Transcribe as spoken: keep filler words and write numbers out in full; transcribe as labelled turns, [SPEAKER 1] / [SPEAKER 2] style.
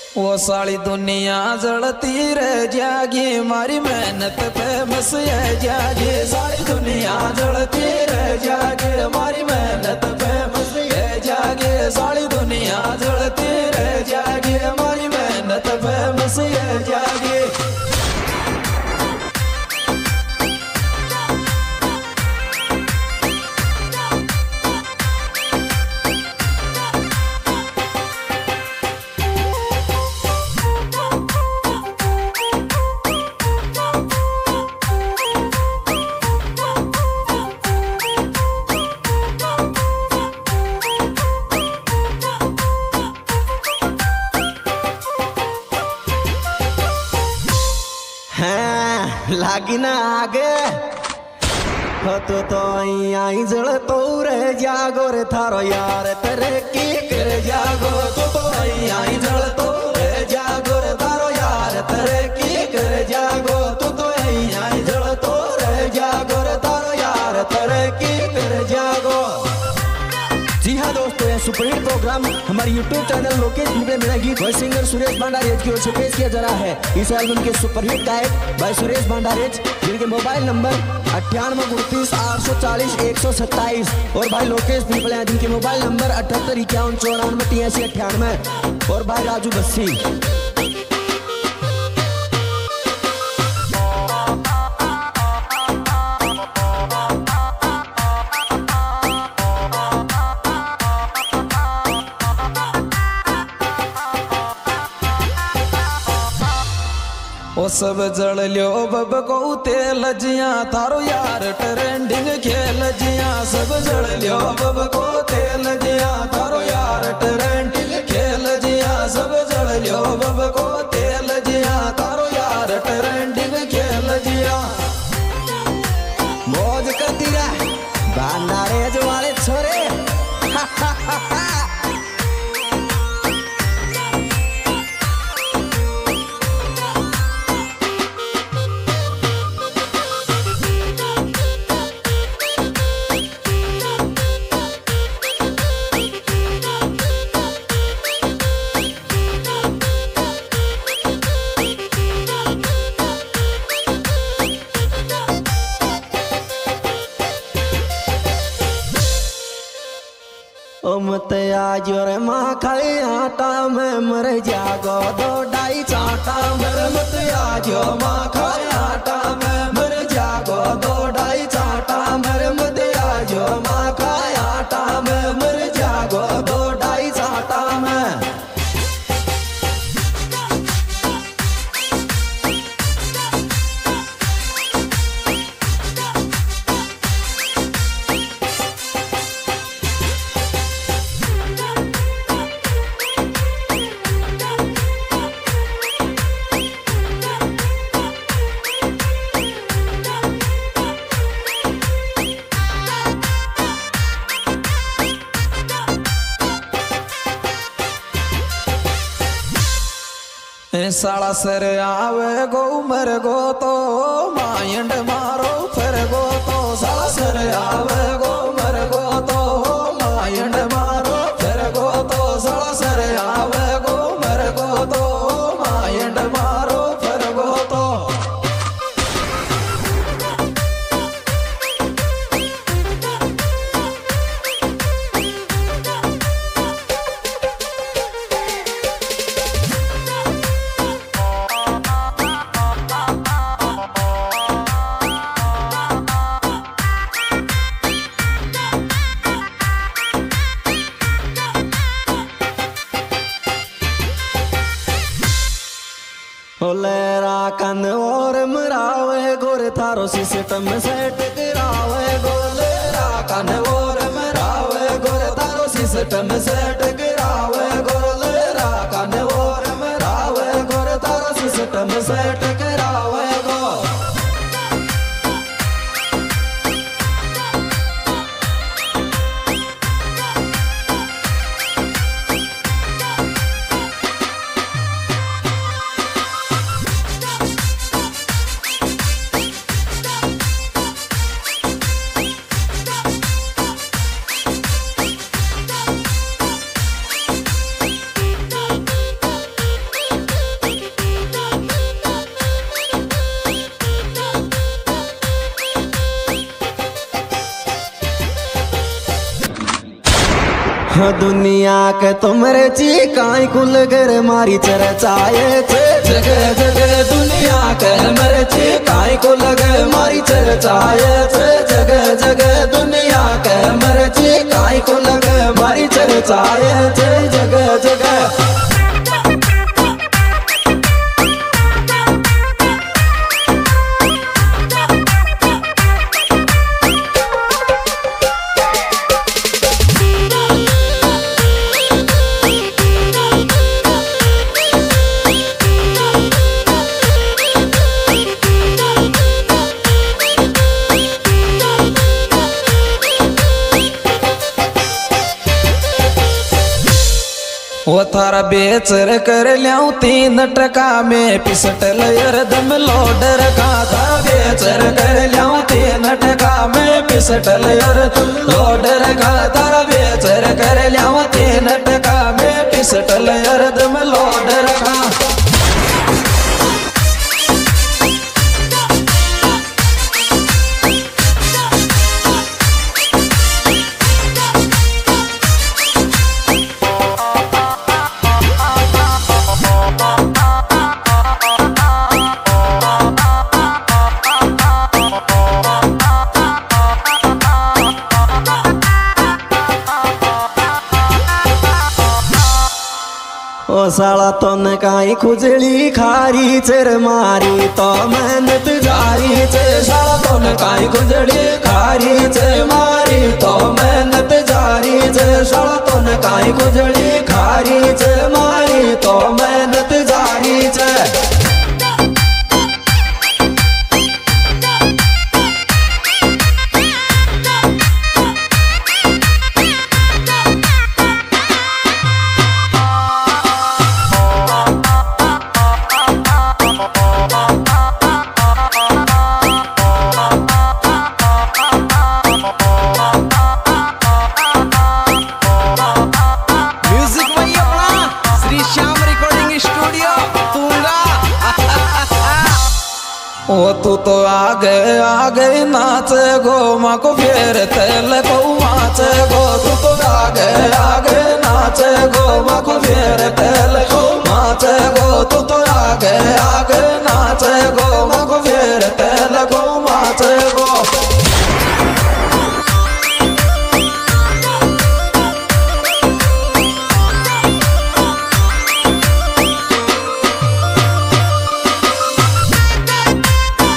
[SPEAKER 1] वो सारी दुनिया जलती रह जागी, मारी मेहनत फेमस है जागी। सारी दुनिया जलती रह जागी, मारी मेहनत फेमस है जागी। सारी दुनिया जलती रह जागी, मारी मेहनत फेमस है जागी।
[SPEAKER 2] लागी ना आगे हो तो तो आई जड़ तो रे जागो रे थारो यार तेरे की कर जागो तो तो आई जड़ तो रे जागो रे थारो यार तेरे की कर जागो तो तो आई जड़ तो रे जागो रे थारो यार तेरे की कर जागो। जी हाँ दोस्तों, यह सुपरहिट प्रोग्राम हमारे यूट्यूब चैनल लोकेश दुबे मेरा गीत वॉइस सिंगर सुरेश भंडारेज की ओर से पेश किया जा रहा है। इस एल्बम के सुपरहिट गायक भाई सुरेश भंडारेज, जिनके मोबाइल नंबर अट्ठानवे उनतीस आठ सौ चालीस एक सौ सत्ताईस, और भाई लोकेश पिंपलिया, जिनके मोबाइल नंबर अठहत्तर इक्यावन चौरानवे तिरासी अट्ठानवे, और भाई राजू बस्सी।
[SPEAKER 1] ओ सब जल लियो बब को तेल जिया, थारो यार ट्रेंडिंग खेल जिया। सब जल लियो बब को तेल जिया, थारो यार ट्रेंडिंग खेल जिया। सब जल लियो बब को तेल जिया, थारो यार ट्रेंडिंग खेल जिया।
[SPEAKER 2] मौज करती रह भंडारेज वाले छोरे। ओ मत आज रे माँ खाई आटा में मर जागो दो ढाई चाटा में।
[SPEAKER 1] मत आज माँ खाई आटा में मर जागो दो ढाई चाटा में। मत आज माँ खाई आटा में मर जागो दो ढाई चाटा में। साला सर आवे गो मर गो तो मायंड मारो फिर गो तो। साला सर आवे गो मर गो तो मायंड मारो फिर गो तो। साला सर आवे गो मर गो तो मायंड मारो फिर गो तो।
[SPEAKER 2] लेरा कन और मरावे गोर थारो सिस्टम सेट करावे गो।
[SPEAKER 1] लेरा कन और मरावे गोर थारो सिस्टम सेट करावे गो। लेरा कन और मरावे गोर थारो सिस्टम सेट करावे गो।
[SPEAKER 2] हाँ दुनिया के तुमरे ची काई कुल गर मारी चर्चाए छे
[SPEAKER 1] जगह जगह दुनिया के मरे ची काई को लगे मारी चर्चाए छे जगह जगह दुनिया के मरे ची काई को लगे मारी चर्चाए छे जगह जगह। वो थारा बेचर कर लियाऊं तीन टका में पिसटल दम लोडर का थारा बेचर कर लियाऊं तीन टका में पिसटल लोडर का थारा बेचर कर लियाऊं तीन टका में पिसटल दम लोडर का।
[SPEAKER 2] ओ साला तोन काई खुजली खारी चर मारी तो मेहनत जारी छे
[SPEAKER 1] साला तोन काई खुजली खारी छे मारी तो मेहनत जारी छे साला तोन काई खुजली खारी छे मारी तो मेहनत जारी छे। ओ तू तो आगे आगे नाच गो माँ को फेर तेल को नाच गो तू तो आगे आगे नाच गो माँ को फेर तेल को